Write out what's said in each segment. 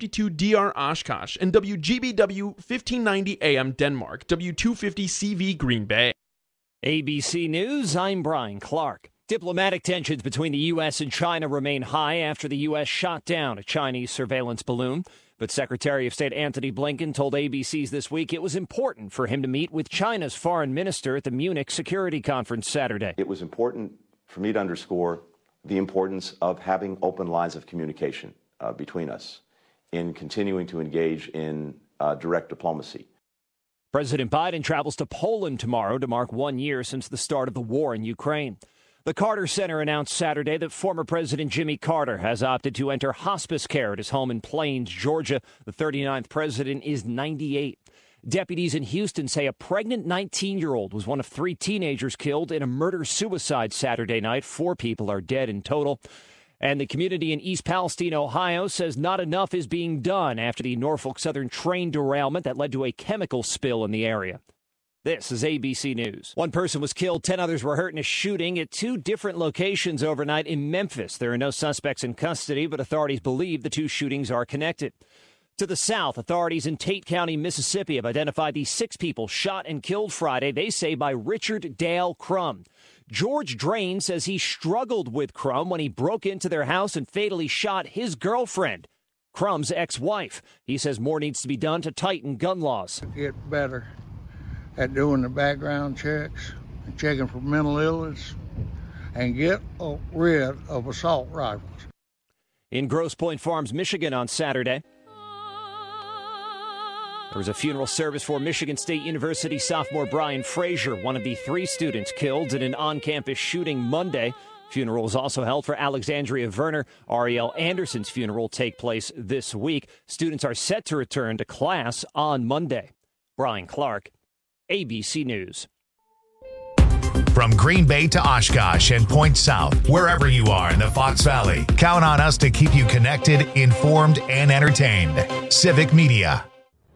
W52 DR Oshkosh, and WGBW 1590 AM Denmark, W250 CV Green Bay. ABC News, I'm Brian Clark. Diplomatic tensions between the U.S. and China remain high after the U.S. shot down a Chinese surveillance balloon. But Secretary of State Antony Blinken told ABC's This Week it was important for him to meet with China's foreign minister at the Munich Security Conference Saturday. It was important for me to underscore the importance of having open lines of communication between us in continuing to engage in direct diplomacy. President Biden travels to Poland tomorrow to mark 1 year since the start of the war in Ukraine. The Carter Center announced Saturday that former President Jimmy Carter has opted to enter hospice care at his home in Plains, Georgia. The 39th president is 98. Deputies in Houston say a pregnant 19-year-old was one of 3 teenagers killed in a murder-suicide Saturday night. 4 people are dead in total. And the community in East Palestine, Ohio, says not enough is being done after the Norfolk Southern train derailment that led to a chemical spill in the area. This is ABC News. 1 person was killed, 10 others were hurt in a shooting at 2 different locations overnight in Memphis. There are no suspects in custody, but authorities believe the 2 shootings are connected. To the south, authorities in Tate County, Mississippi, have identified the 6 people shot and killed Friday, they say, by Richard Dale Crum. George Drain says he struggled with Crum when he broke into their house and fatally shot his girlfriend, Crum's ex-wife. He says more needs to be done to tighten gun laws. Get better at doing the background checks, and checking for mental illness, and get rid of assault rifles. In Grosse Pointe Farms, Michigan on Saturday, there was a funeral service for Michigan State University sophomore Brian Frazier, one of the 3 students killed in an on-campus shooting Monday. Funeral was also held for Alexandria Verner. Ariel Anderson's funeral will take place this week. Students are set to return to class on Monday. Brian Clark, ABC News. From Green Bay to Oshkosh and Point South, wherever you are in the Fox Valley, count on us to keep you connected, informed, and entertained. Civic Media.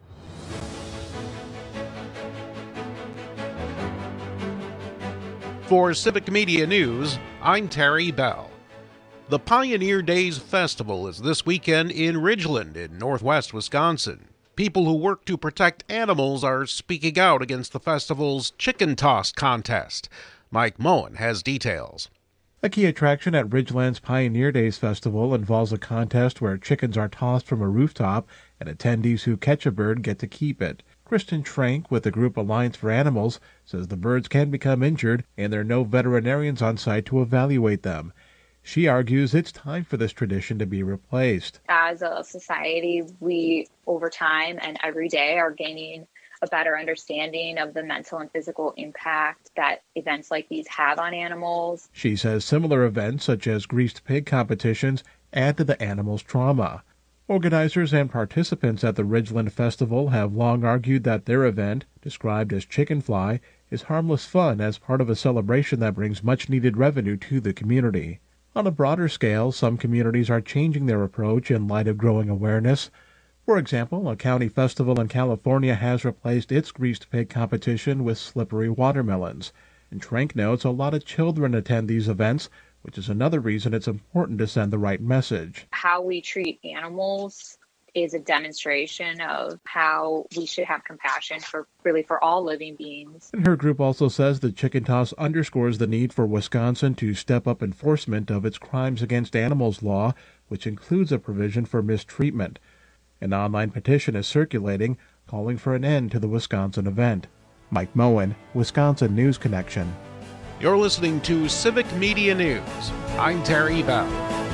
For Civic Media News, I'm Terry Bell. The Pioneer Days Festival is this weekend in Ridgeland in northwest Wisconsin. People who work to protect animals are speaking out against the festival's chicken toss contest. Mike Moen has details. A key attraction at Ridgeland's Pioneer Days Festival involves a contest where chickens are tossed from a rooftop and attendees who catch a bird get to keep it. Kristen Trank with the group Alliance for Animals says the birds can become injured and there are no veterinarians on site to evaluate them. She argues it's time for this tradition to be replaced. As a society, we, over time and every day, are gaining a better understanding of the mental and physical impact that events like these have on animals. She says similar events, such as greased pig competitions, add to the animals' trauma. Organizers and participants at the Ridgeland Festival have long argued that their event, described as Chicken Fly, is harmless fun as part of a celebration that brings much-needed revenue to the community. On a broader scale, some communities are changing their approach in light of growing awareness. For example, a county festival in California has replaced its greased pig competition with slippery watermelons. And Trank notes a lot of children attend these events, which is another reason it's important to send the right message. How we treat animals is a demonstration of how we should have compassion for all living beings. And her group also says the chicken toss underscores the need for Wisconsin to step up enforcement of its crimes against animals law, which includes a provision for mistreatment. An online petition is circulating calling for an end to the Wisconsin event. Mike Moen, Wisconsin News Connection. You're listening to Civic Media News. I'm Terry Bell.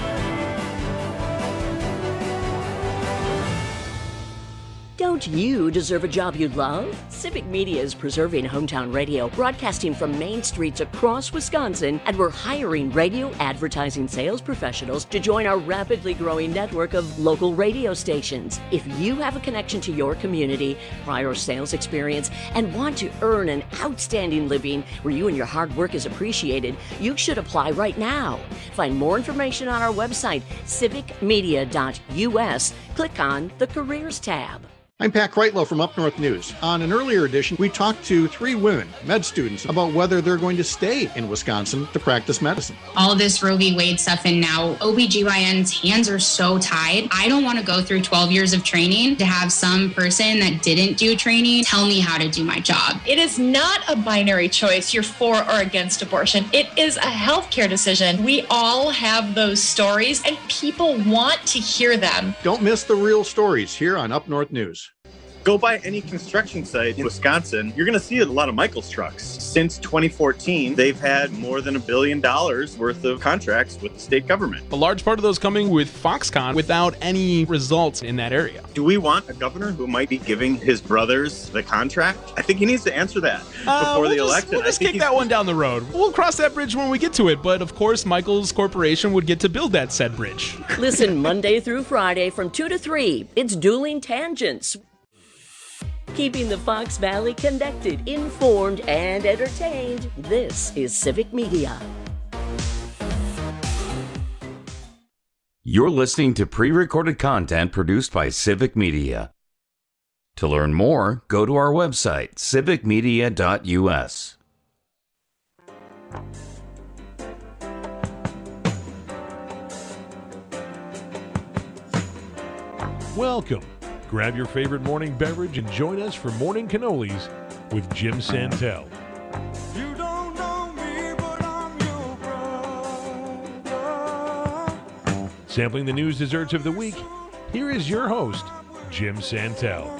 Don't you deserve a job you love? Civic Media is preserving hometown radio, broadcasting from main streets across Wisconsin, and we're hiring radio advertising sales professionals to join our rapidly growing network of local radio stations. If you have a connection to your community, prior sales experience, and want to earn an outstanding living where you and your hard work is appreciated, you should apply right now. Find more information on our website, civicmedia.us. Click on the Careers tab. I'm Pat Kreitlow from Up North News. On an earlier edition, we talked to 3 women, med students, about whether they're going to stay in Wisconsin to practice medicine. All this Roe v. Wade stuff, and now OBGYN's hands are so tied. I don't want to go through 12 years of training to have some person that didn't do training tell me how to do my job. It is not a binary choice, you're for or against abortion. It is a healthcare decision. We all have those stories, and people want to hear them. Don't miss the real stories here on Up North News. Go by any construction site in Wisconsin, you're going to see a lot of Michaels trucks. Since 2014, they've had more than $1 billion worth of contracts with the state government. A large part of those coming with Foxconn without any results in that area. Do we want a governor who might be giving his brothers the contract? I think he needs to answer that before the election. We'll just kick that one down the road. We'll cross that bridge when we get to it. But of course, Michaels Corporation would get to build that said bridge. Listen Monday through Friday from 2 to 3. It's Dueling Tangents. Keeping the Fox Valley connected, informed, and entertained. This is Civic Media. You're listening to pre-recorded content produced by Civic Media. To learn more, go to our website, civicmedia.us. Welcome. Grab your favorite morning beverage and join us for Morning Cannolis with Jim Santel. You don't know me, but I'm your brother. Sampling the news desserts of the week, here is your host, Jim Santel.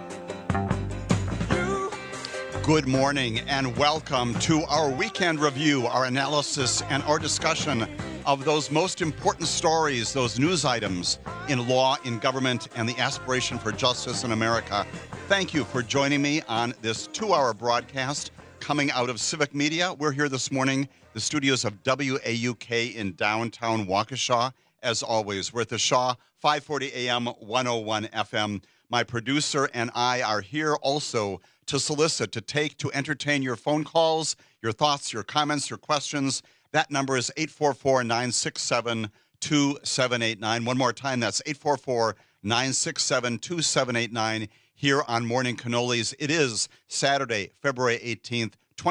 Good morning and welcome to our weekend review, our analysis and our discussion of those most important stories, those news items in law, in government, and the aspiration for justice in America. Thank you for joining me on this 2-hour broadcast coming out of Civic Media. We're here this morning, the studios of WAUK in downtown Waukesha. As always, we're at the Shaw, 540 AM, 101 FM. My producer and I are here also to solicit, to take, to entertain your phone calls, your thoughts, your comments, your questions. That number is 844-967-2789. One more time, that's 844-967-2789 here on Morning Cannolis. It is Saturday, February 18th,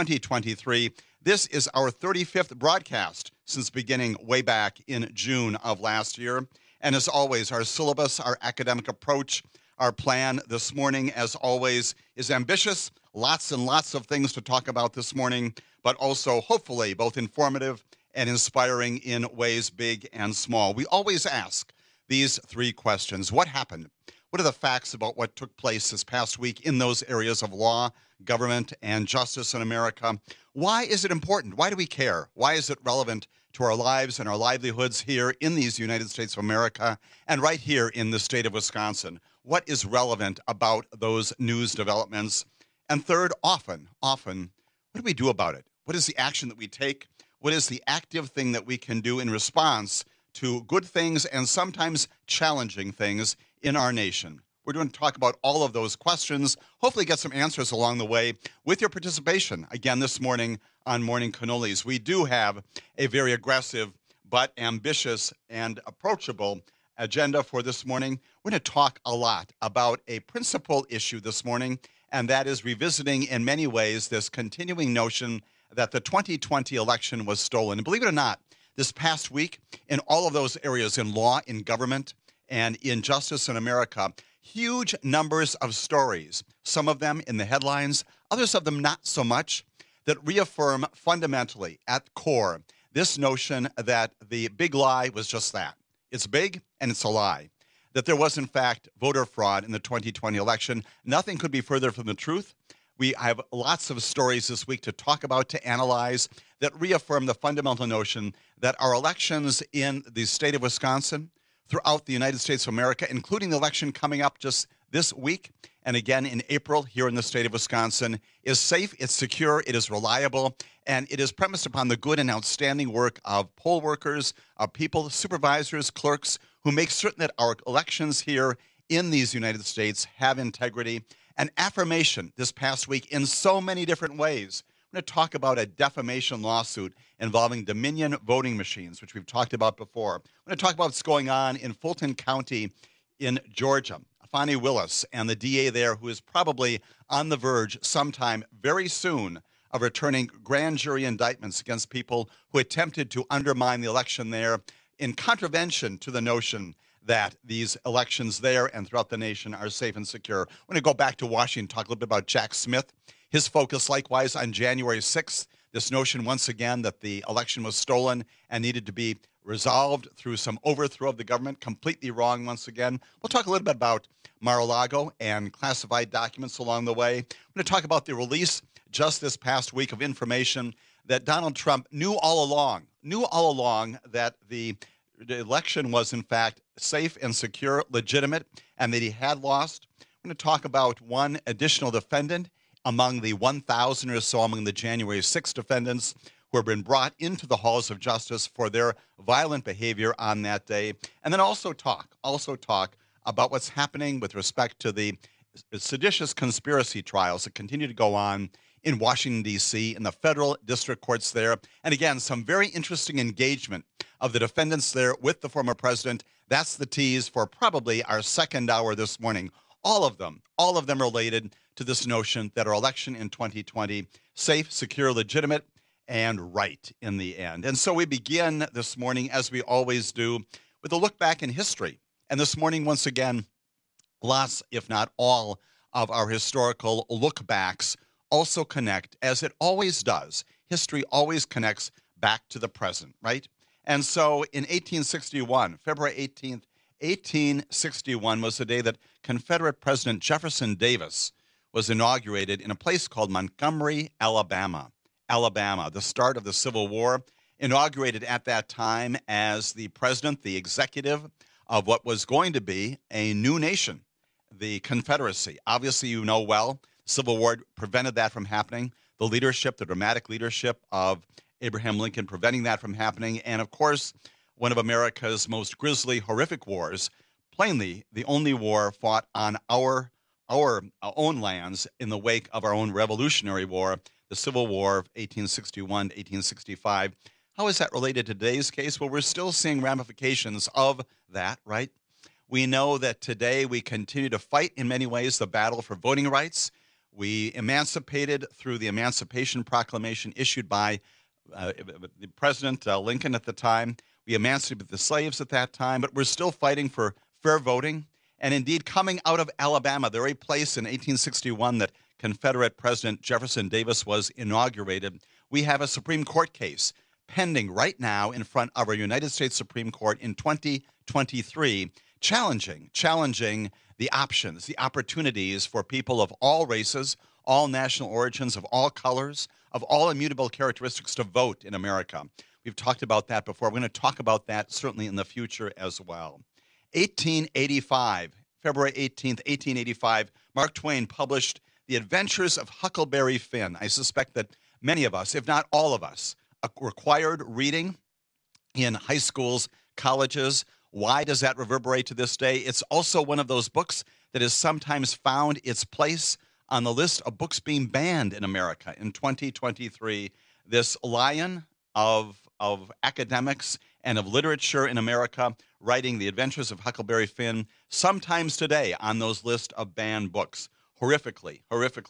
2023. This is our 35th broadcast since beginning way back in June of last year. And as always, our syllabus, our academic approach, our plan this morning, as always, is ambitious. Lots and lots of things to talk about this morning, but also hopefully both informative and inspiring in ways big and small. We always ask these 3 questions. What happened? What are the facts about what took place this past week in those areas of law, government, and justice in America? Why is it important? Why do we care? Why is it relevant to our lives and our livelihoods here in these United States of America and right here in the state of Wisconsin? What is relevant about those news developments? And third, often, what do we do about it? What is the action that we take? What is the active thing that we can do in response to good things and sometimes challenging things in our nation? We're going to talk about all of those questions, hopefully get some answers along the way with your participation. Again, this morning on Morning Cannolis, we do have a very aggressive but ambitious and approachable agenda for this morning. We're going to talk a lot about a principal issue this morning, and that is revisiting in many ways this continuing notion that the 2020 election was stolen. And believe it or not, this past week, in all of those areas, in law, in government, and in justice in America, huge numbers of stories, some of them in the headlines, others of them not so much, that reaffirm fundamentally at core this notion that the big lie was just that. It's big and it's a lie. That there was, in fact, voter fraud in the 2020 election. Nothing could be further from the truth. We have lots of stories this week to talk about, to analyze, that reaffirm the fundamental notion that our elections in the state of Wisconsin, throughout the United States of America, including the election coming up just this week and again in April here in the state of Wisconsin, is safe, it's secure, it is reliable, and it is premised upon the good and outstanding work of poll workers, of people, supervisors, clerks, who make certain that our elections here in these United States have integrity. An affirmation this past week in so many different ways. We're going to talk about a defamation lawsuit involving Dominion voting machines, which we've talked about before. We're going to talk about what's going on in Fulton County in Georgia, Fani Willis, and the DA there, who is probably on the verge sometime very soon of returning grand jury indictments against people who attempted to undermine the election there in contravention to the notion that these elections there and throughout the nation are safe and secure. I'm going to go back to Washington, talk a little bit about Jack Smith. His focus likewise on January 6th, this notion once again that the election was stolen and needed to be resolved through some overthrow of the government. Completely wrong once again. We'll talk a little bit about Mar-a-Lago and classified documents along the way. I'm going to talk about the release just this past week of information that Donald Trump knew all along that the election was in fact safe and secure, legitimate, and that he had lost. I'm going to talk about one additional defendant among the 1,000 or so among the January 6 defendants who have been brought into the halls of justice for their violent behavior on that day. And then also talk about what's happening with respect to the seditious conspiracy trials that continue to go on in Washington, D.C., in the federal district courts there. And again, some very interesting engagement of the defendants there with the former president. That's the tease for probably our second hour this morning. All of them related to this notion that our election in 2020, safe, secure, legitimate, and right in the end. And so we begin this morning, as we always do, with a look back in history. And this morning, once again, lots, if not all, of our historical look-backs also connect, as it always does. History always connects back to the present, right? And so in 1861, February 18th, 1861 was the day that Confederate President Jefferson Davis was inaugurated in a place called Montgomery, Alabama. Alabama, the start of the Civil War, inaugurated at that time as the president, the executive of what was going to be a new nation, the Confederacy. Obviously, you know well, Civil War prevented that from happening. The leadership, the dramatic leadership of Abraham Lincoln preventing that from happening. And of course, one of America's most grisly, horrific wars, plainly the only war fought on our own lands in the wake of our own Revolutionary War, the Civil War of 1861 to 1865. How is that related to today's case? Well, we're still seeing ramifications of that, right? We know that today we continue to fight in many ways the battle for voting rights. We emancipated through the Emancipation Proclamation issued by the President Lincoln at the time. We emancipated the slaves at that time, but we're still fighting for fair voting. And indeed, coming out of Alabama, the very place in 1861 that Confederate President Jefferson Davis was inaugurated, we have a Supreme Court case pending right now in front of our United States Supreme Court in 2023, challenging the options, the opportunities for people of all races, all national origins, of all colors, of all immutable characteristics to vote in America. We've talked about that before. We're going to talk about that certainly in the future as well. 1885, February 18th, 1885, Mark Twain published The Adventures of Huckleberry Finn. I suspect that many of us, if not all of us, required reading in high schools, colleges. Why does that reverberate to this day? It's also one of those books that has sometimes found its place on the list of books being banned in America in 2023. This lion of academics and of literature in America writing The Adventures of Huckleberry Finn, sometimes today on those lists of banned books, horrifically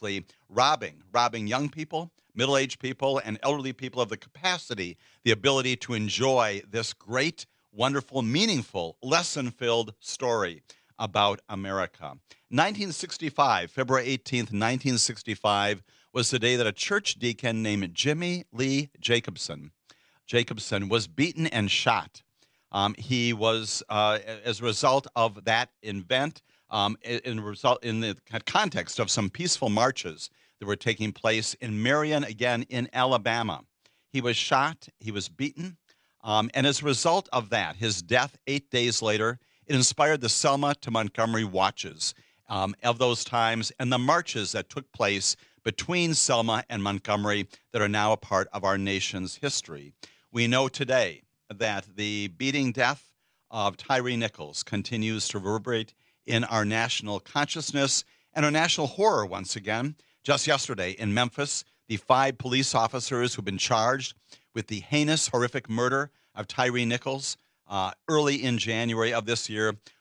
robbing young people, middle-aged people, and elderly people of the capacity, the ability to enjoy this great, wonderful, meaningful, lesson-filled story about America. 1965, February 18th, 1965, was the day that a church deacon named Jimmy Lee Jacobson was beaten and shot. He was, as a result of that event, in the context of some peaceful marches that were taking place in Marion, again, in Alabama. He was shot, he was beaten, and as a result of that, his death 8 days later, it inspired the Selma to Montgomery watches of those times and the marches that took place between Selma and Montgomery that are now a part of our nation's history. We know today that the beating death of Tyre Nichols continues to reverberate in our national consciousness and our national horror once again. Just yesterday in Memphis, the 5 police officers who've been charged with the heinous, horrific murder of Tyre Nichols early in January of this year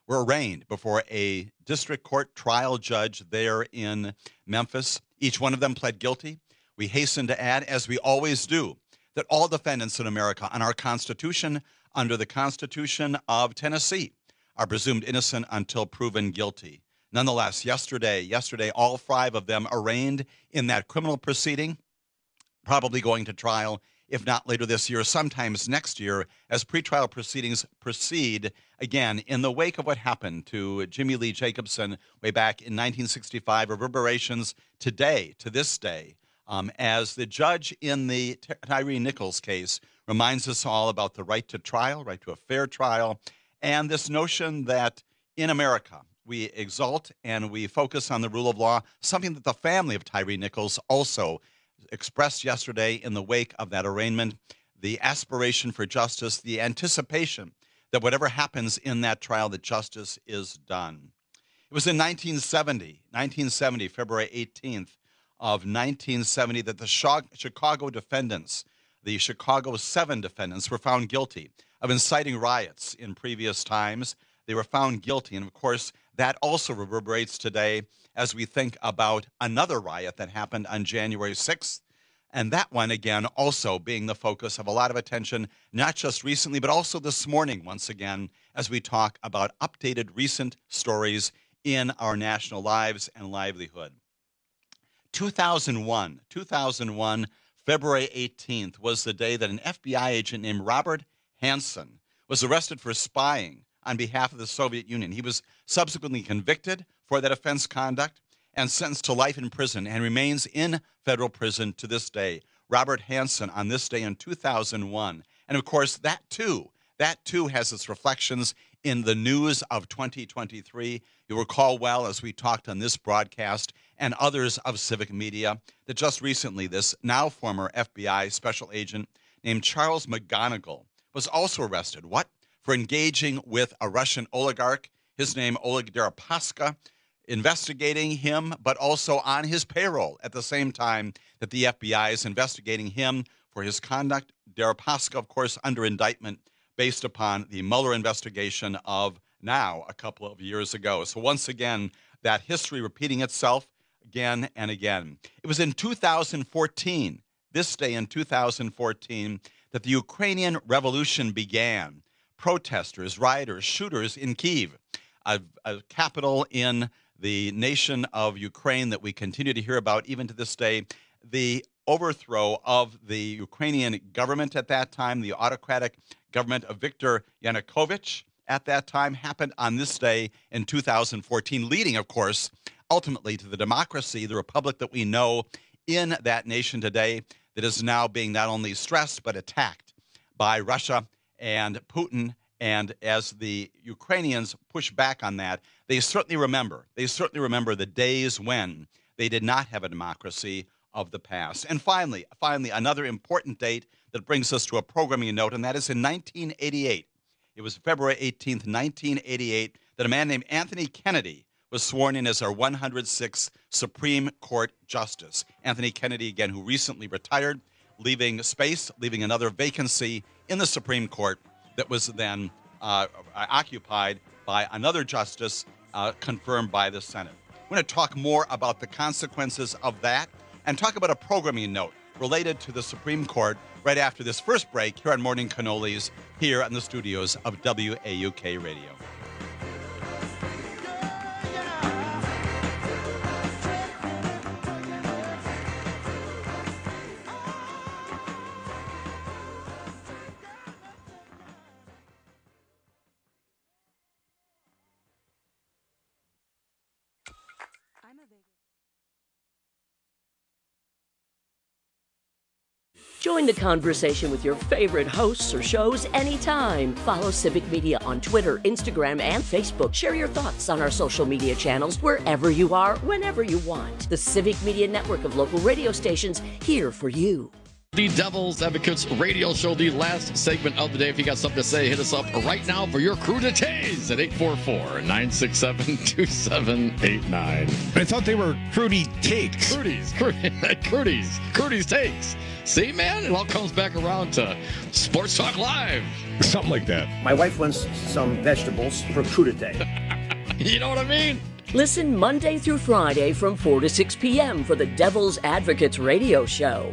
were arraigned before a district court trial judge there in Memphis. Each one of them pled guilty. We hasten to add, as we always do, that all defendants in America on our Constitution, under the Constitution of Tennessee, are presumed innocent until proven guilty. Nonetheless, yesterday, all 5 of them arraigned in that criminal proceeding, probably going to trial, if not later this year, sometimes next year, as pretrial proceedings proceed again in the wake of what happened to Jimmy Lee Jacobson way back in 1965, reverberations today, to this day, as the judge in the Tyre Nichols case reminds us all about the right to trial, right to a fair trial, and this notion that in America we exalt and we focus on the rule of law, something that the family of Tyre Nichols also expressed yesterday in the wake of that arraignment, the aspiration for justice, the anticipation that whatever happens in that trial, that justice is done. It was in 1970, February 18th of 1970, that the Chicago defendants, the Chicago 7 defendants, were found guilty of inciting riots in previous times. They were found guilty, and of course, that also reverberates today as we think about another riot that happened on January 6th, and that one, again, also being the focus of a lot of attention, not just recently, but also this morning, once again, as we talk about updated recent stories in our national lives and livelihood. 2001, February 18th, was the day that an FBI agent named Robert Hansen was arrested for spying on behalf of the Soviet Union. He was subsequently convicted for that offense conduct and sentenced to life in prison and remains in federal prison to this day. Robert Hansen on this day in 2001. And of course, that too has its reflections in the news of 2023. You'll recall well, as we talked on this broadcast and others of Civic Media, that just recently this now former FBI special agent named Charles McGonigal was also arrested. What? For engaging with a Russian oligarch, his name Oleg Deripaska, investigating him, but also on his payroll at the same time that the FBI is investigating him for his conduct. Deripaska, of course, under indictment based upon the Mueller investigation of now a couple of years ago. So once again, that history repeating itself again and again. It was in 2014, this day in 2014, that the Ukrainian Revolution began. Protesters, rioters, shooters in Kyiv, a capital in the nation of Ukraine that we continue to hear about even to this day. The overthrow of the Ukrainian government at that time, the autocratic government of Viktor Yanukovych at that time, happened on this day in 2014, leading, of course, ultimately to the democracy, the republic that we know in that nation today, that is now being not only stressed but attacked by Russia and Putin. And as the Ukrainians push back on that, they certainly remember the days when they did not have a democracy of the past. And finally, another important date that brings us to a programming note, and that is in 1988. It was February 18th, 1988, that a man named Anthony Kennedy was sworn in as our 106th Supreme Court Justice. Anthony Kennedy, again, who recently retired, leaving another vacancy in the Supreme Court that was then occupied by another justice confirmed by the Senate. We're going to talk more about the consequences of that and talk about a programming note related to the Supreme Court right after this first break here on Morning Cannolis here in the studios of WAUK Radio. Join the conversation with your favorite hosts or shows anytime. Follow Civic Media on Twitter, Instagram, and Facebook. Share your thoughts on our social media channels wherever you are, whenever you want. The Civic Media network of local radio stations here for you. The Devil's Advocates radio show, the last segment of the day. If you got something to say, hit us up right now for your crew to tase at 844-967-2789. I thought they were Crudy Takes. Crudy's Takes. See, man, it all comes back around to Sports Talk Live. Something like that. My wife wants some vegetables for crudité. You know what I mean? Listen Monday through Friday from 4 to 6 p.m. for the Devil's Advocates radio show.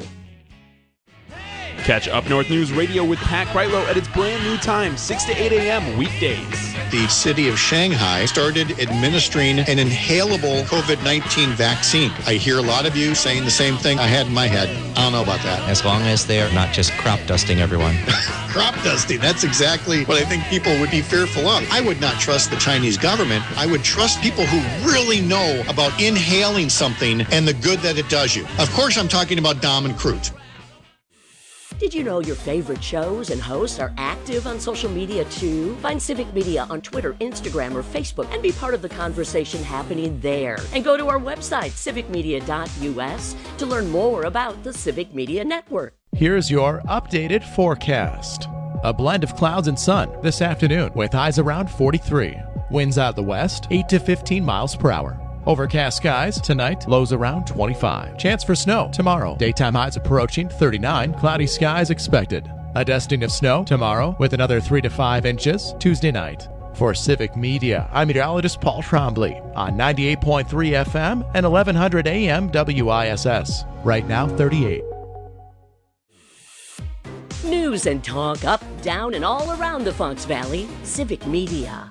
Catch Up North News Radio with Pat Kreitlow at its brand new time, 6 to 8 a.m. weekdays. The city of Shanghai started administering an inhalable COVID-19 vaccine. I hear a lot of you saying the same thing I had in my head. I don't know about that. As long as they're not just crop dusting everyone. Crop dusting, that's exactly what I think people would be fearful of. I would not trust the Chinese government. I would trust people who really know about inhaling something and the good that it does you. Of course, I'm talking about Dom and Crute. Did you know your favorite shows and hosts are active on social media too? Find Civic Media on Twitter, Instagram, or Facebook and be part of the conversation happening there. And go to our website, civicmedia.us, to learn more about the Civic Media Network. Here's your updated forecast. A blend of clouds and sun this afternoon with highs around 43. Winds out the west, 8 to 15 miles per hour. Overcast skies tonight, lows around 25. Chance for snow tomorrow. Daytime highs approaching 39. Cloudy skies expected. A dusting of snow tomorrow with another 3 to 5 inches Tuesday night. For Civic Media, I'm meteorologist Paul Trombley on 98.3 FM and 1100 AM WISS. Right now, 38. News and talk up, down, and all around the Fox Valley. Civic Media.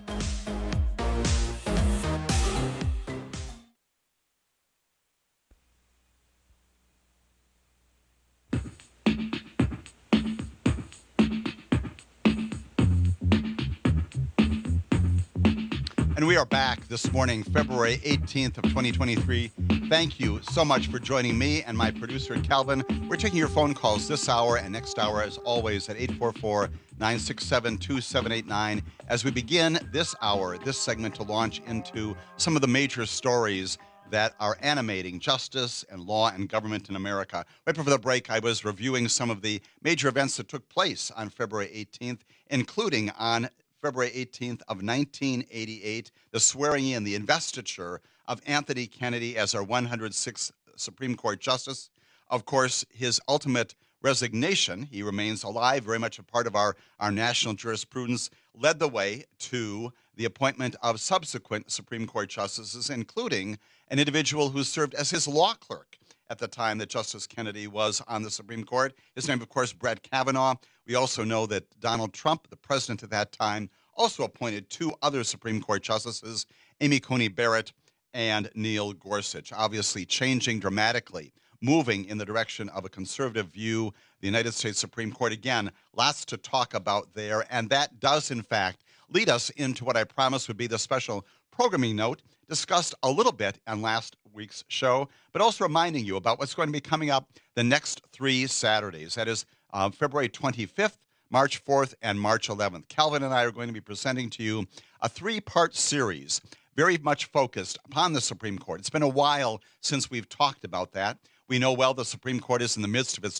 And we are back this morning, February 18th of 2023. Thank you so much for joining me and my producer, Calvin. We're taking your phone calls this hour and next hour, as always, at 844-967-2789. As we begin this hour, this segment to launch into some of the major stories that are animating justice and law and government in America. Right before the break, I was reviewing some of the major events that took place on February 18th, including on February 18th of 1988, the swearing in, the investiture of Anthony Kennedy as our 106th Supreme Court Justice. Of course, his ultimate resignation, he remains alive, very much a part of our national jurisprudence, led the way to the appointment of subsequent Supreme Court justices, including an individual who served as his law clerk at the time that Justice Kennedy was on the Supreme Court. His name, of course, Brett Kavanaugh. We also know that Donald Trump, the president at that time, also appointed two other Supreme Court justices, Amy Coney Barrett and Neil Gorsuch, obviously changing dramatically, moving in the direction of a conservative view. The United States Supreme Court, again, lots to talk about there, and that does, in fact, lead us into what I promised would be the special programming note, discussed a little bit on last week's show, but also reminding you about what's going to be coming up the next 3 Saturdays. That is February 25th, March 4th, and March 11th. Calvin and I are going to be presenting to you a 3-part series, very much focused upon the Supreme Court. It's been a while since we've talked about that. We know well the Supreme Court is in the midst of its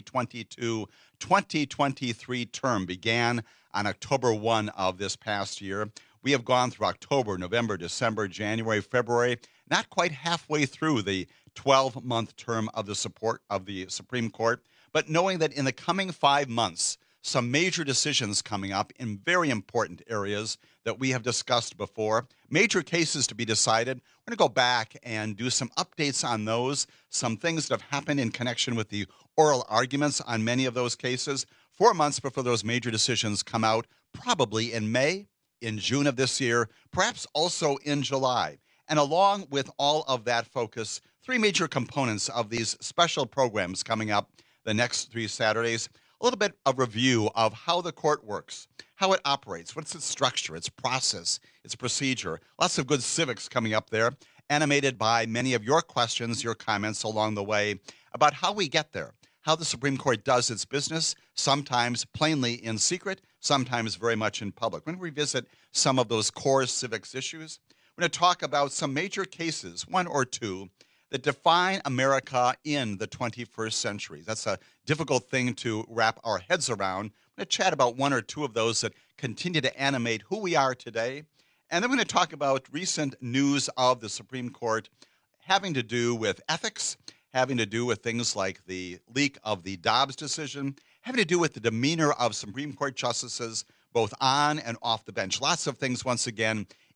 2022-2023 term, began on October 1 of this past year. We have gone through October, November, December, January, February, not quite halfway through the 12-month term of the Supreme Court, but knowing that in the coming 5 months, some major decisions coming up in very important areas that we have discussed before, major cases to be decided. We're going to go back and do some updates on those, some things that have happened in connection with the oral arguments on many of those cases, 4 months before those major decisions come out, probably in May, in June of this year, perhaps also in July. And along with all of that focus, 3 major components of these special programs coming up the next 3 Saturdays. A little bit of review of how the court works, how it operates, what's its structure, its process, its procedure. Lots of good civics coming up there, animated by many of your questions, your comments along the way about how we get there, how the Supreme Court does its business, sometimes plainly in secret, sometimes very much in public. We're going to revisit some of those core civics issues. We're going to talk about some major cases, 1 or 2, that define America in the 21st century. That's a difficult thing to wrap our heads around. I'm going to chat about 1 or 2 of those that continue to animate who we are today. And then we're going to talk about recent news of the Supreme Court having to do with ethics, having to do with things like the leak of the Dobbs decision, having to do with the demeanor of Supreme Court justices, both on and off the bench. Lots of things, once again,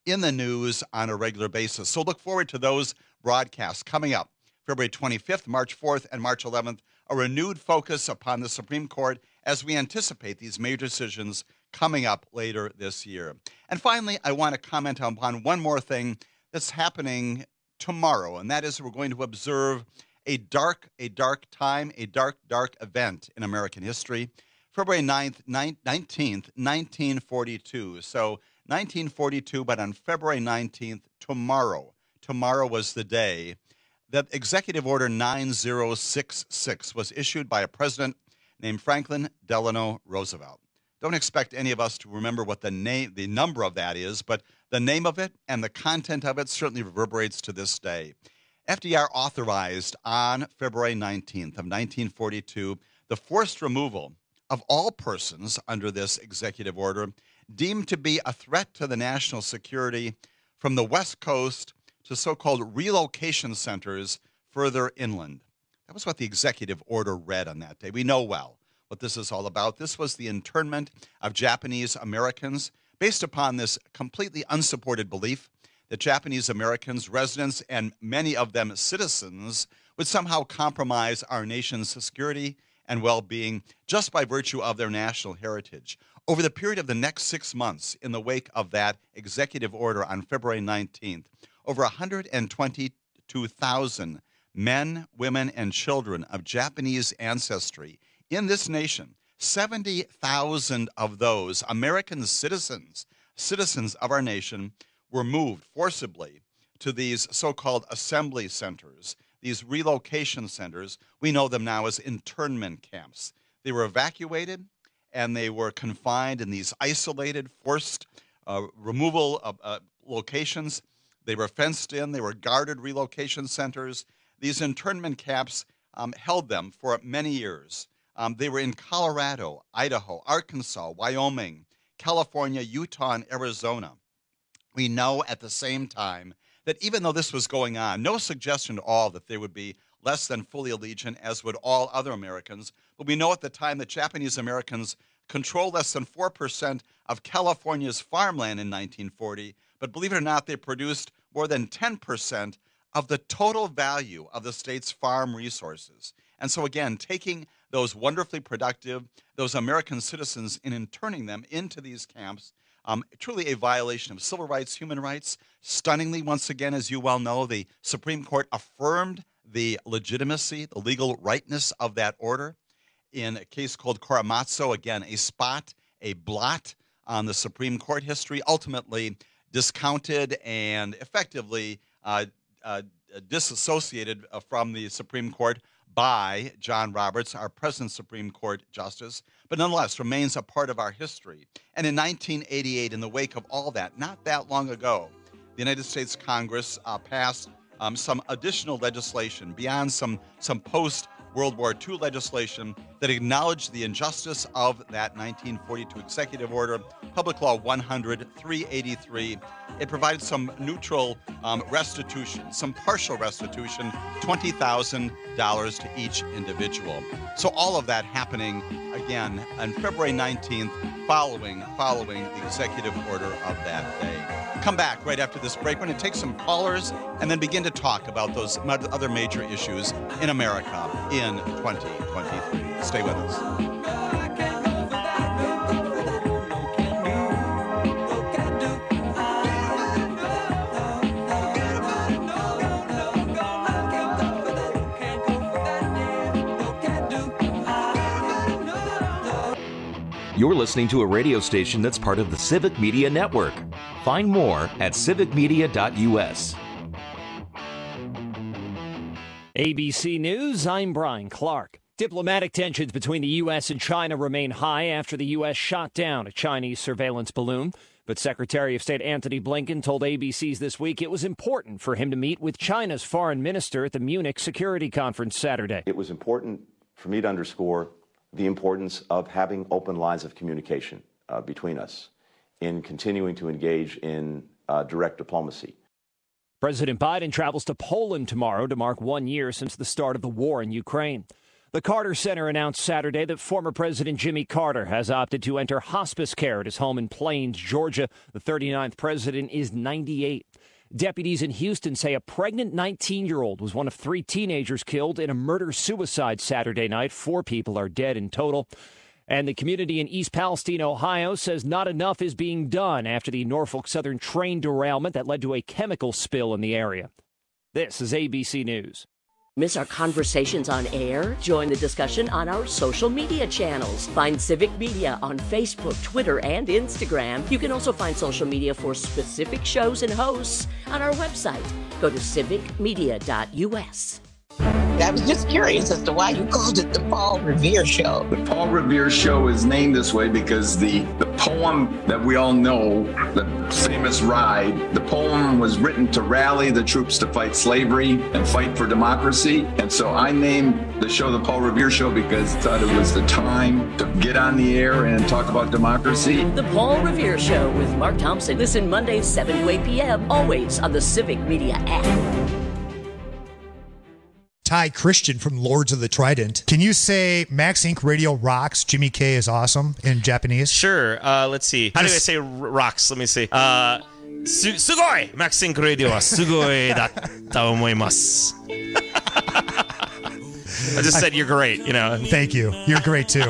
in the news on a regular basis. So look forward to those broadcasts coming up February 25th, March 4th, and March 11th, a renewed focus upon the Supreme Court as we anticipate these major decisions coming up later this year. And finally, I want to comment upon one more thing that's happening tomorrow, and that is we're going to observe a dark time, a dark event in American history. February 19th, 1942. So 1942, but on February 19th, tomorrow was the day that Executive Order 9066 was issued by a president named Franklin Delano Roosevelt. Don't expect any of us to remember what the number of that is, but the name of it and the content of it certainly reverberates to this day. FDR authorized on February 19th of 1942 the forced removal of all persons under this executive order deemed to be a threat to the national security from the West Coast to so-called relocation centers further inland. That was what the executive order read on that day. We know well what this is all about. This was the internment of Japanese Americans based upon this completely unsupported belief that Japanese Americans, residents, and many of them citizens, would somehow compromise our nation's security and well-being just by virtue of their national heritage. Over the period of the next 6 months, in the wake of that executive order on February 19th, over 122,000 men, women, and children of Japanese ancestry in this nation, 70,000 of those American citizens of our nation, were moved forcibly to these so-called assembly centers, these relocation centers. We know them now as internment camps. They were evacuated and they were confined in these isolated, forced removal locations. They were fenced in. They were guarded relocation centers. These internment camps held them for many years. They were in Colorado, Idaho, Arkansas, Wyoming, California, Utah, and Arizona. We know at the same time that even though this was going on, no suggestion at all that they would be less than fully allegiant, as would all other Americans, but we know at the time that Japanese Americans controlled less than 4% of California's farmland in 1940, but believe it or not, they produced more than 10% of the total value of the state's farm resources. And so again, taking those wonderfully productive, those American citizens and interning them into these camps, truly a violation of civil rights, human rights. Stunningly, once again, as you well know, the Supreme Court affirmed the legitimacy, the legal rightness of that order in a case called Korematsu. Again, a blot on the Supreme Court history, ultimately discounted and effectively disassociated from the Supreme Court by John Roberts, our present Supreme Court Justice, but nonetheless remains a part of our history. And in 1988, in the wake of all that, not that long ago, the United States Congress passed some additional legislation beyond some post-World War II legislation that acknowledged the injustice of that 1942 executive order, Public Law 100-383. It provided some neutral restitution, some partial restitution, $20,000 to each individual. So all of that happening again on February 19th, following the executive order of that day. Come back right after this break. We're going to take some callers and then begin to talk about those other major issues in America in 2023. Stay with us. You're listening to a radio station that's part of the Civic Media Network. Find more at civicmedia.us. ABC News, I'm Brian Clark. Diplomatic tensions between the U.S. and China remain high after the U.S. shot down a Chinese surveillance balloon. But Secretary of State Antony Blinken told ABC's This Week it was important for him to meet with China's foreign minister at the Munich Security Conference Saturday. It was important for me to underscore the importance of having open lines of communication between us in continuing to engage in direct diplomacy. President Biden travels to Poland tomorrow to mark 1 year since the start of the war in Ukraine. The The Carter Center announced Saturday that former President Jimmy Carter has opted to enter hospice care at his home in Plains, Georgia. The 39th president is 98. Deputies in Houston say a pregnant 19-year-old was one of 3 teenagers killed in a murder-suicide Saturday night. 4 people are dead in total. And the community in East Palestine, Ohio, says not enough is being done after the Norfolk Southern train derailment that led to a chemical spill in the area. This is ABC News. Miss our conversations on air? Join the discussion on our social media channels. Find Civic Media on Facebook, Twitter, and Instagram. You can also find social media for specific shows and hosts on our website. Go to civicmedia.us. I was just curious as to why you called it the Paul Revere Show. The Paul Revere Show is named this way because the poem that we all know, the famous Ride, the poem was written to rally the troops to fight slavery and fight for democracy. And so I named the show the Paul Revere Show because I thought it was the time to get on the air and talk about democracy. The Paul Revere Show with Mark Thompson. Listen Mondays 7 to 8 p.m. always on the Civic Media app. Ty Christian from Lords of the Trident. Can you say Max Inc. Radio rocks, Jimmy K is awesome in Japanese? Sure. Let's see. How do I say rocks? Let me see. Sugoi! Max Inc. Radio wa sugoi datta omoimasu. I just said you're great, you know. Thank you. You're great too.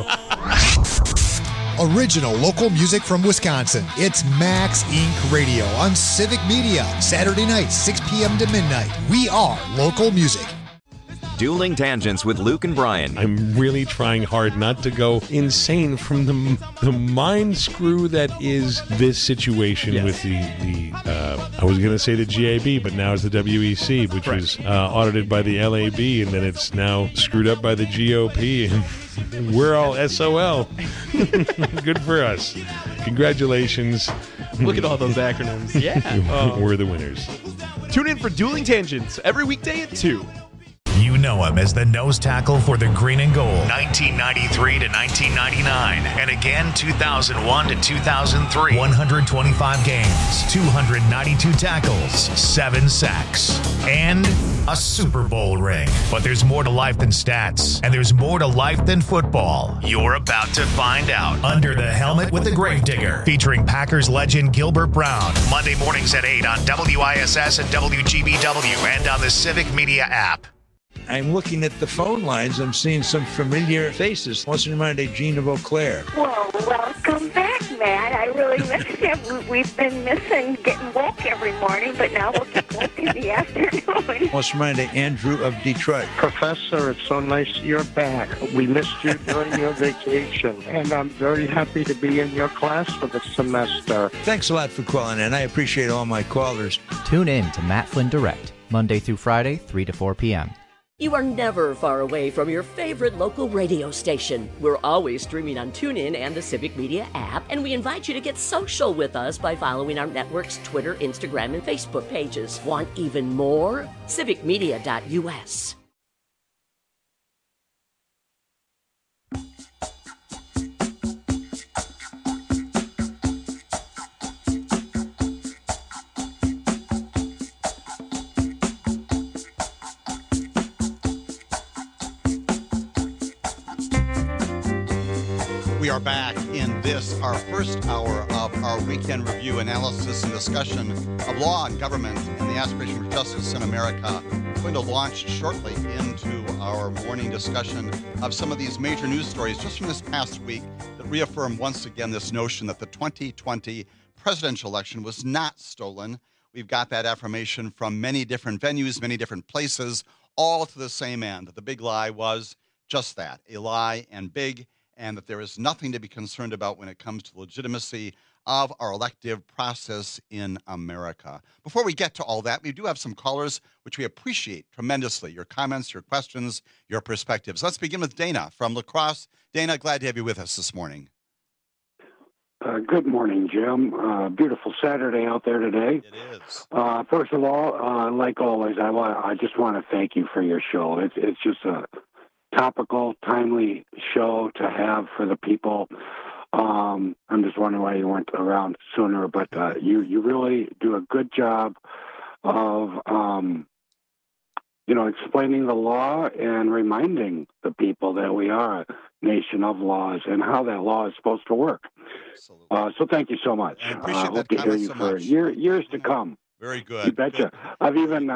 Original local music from Wisconsin. It's Max Inc. Radio on Civic Media. Saturday night, 6 p.m. to midnight. We are local music. Dueling Tangents with Luke and Brian. I'm really trying hard not to go insane from the mind screw that is this situation with the I was going to say the GAB, but now it's the WEC, which was audited by the LAB, and then it's now screwed up by the GOP, and we're all SOL. Good for us. Congratulations. Look at all those acronyms. Yeah. We're the winners. Tune in for Dueling Tangents every weekday at 2. You know him as the nose tackle for the Green and Gold, 1993 to 1999, and again 2001 to 2003. 125 games, 292 tackles, 7 sacks, and a Super Bowl ring. But there's more to life than stats, and there's more to life than football. You're about to find out. Under the Helmet with the Gravedigger, featuring Packers legend Gilbert Brown. Monday mornings at 8 on WISS and WGBW, and on the Civic Media app. I'm looking at the phone lines. I'm seeing some familiar faces. What's in mind, Gina Vauclair? Well, welcome back, Matt. I really missed you. We've been missing getting woke every morning, but now we'll get woke in the afternoon. What's in mind, Andrew of Detroit? Professor, it's so nice you're back. We missed you during your vacation, and I'm very happy to be in your class for the semester. Thanks a lot for calling in. I appreciate all my callers. Tune in to Matt Flynn Direct, Monday through Friday, 3 to 4 p.m. You are never far away from your favorite local radio station. We're always streaming on TuneIn and the Civic Media app, and we invite you to get social with us by following our network's Twitter, Instagram, and Facebook pages. Want even more? civicmedia.us. We are back in this, our first hour of our weekend review, analysis, and discussion of law and government and the aspiration for justice in America. We're going to launch shortly into our morning discussion of some of these major news stories just from this past week that reaffirm once again this notion that the 2020 presidential election was not stolen. We've got that affirmation from many different venues, many different places, all to the same end, that the big lie was just that, a lie and big, and that there is nothing to be concerned about when it comes to legitimacy of our elective process in America. Before we get to all that, we do have some callers, which we appreciate tremendously. Your comments, your questions, your perspectives. Let's begin with Dana from La Crosse. Dana, glad to have you with us this morning. Good morning, Jim. Beautiful Saturday out there today. It is. First of all, like always, I just want to thank you for your show. It's just a topical, timely show to have for the people. I'm just wondering why you weren't around sooner, but you really do a good job of explaining the law and reminding the people that we are a nation of laws and how that law is supposed to work. So thank you so much. I appreciate that hope to hear comment you so for much. years to come. Very good. You betcha. I've even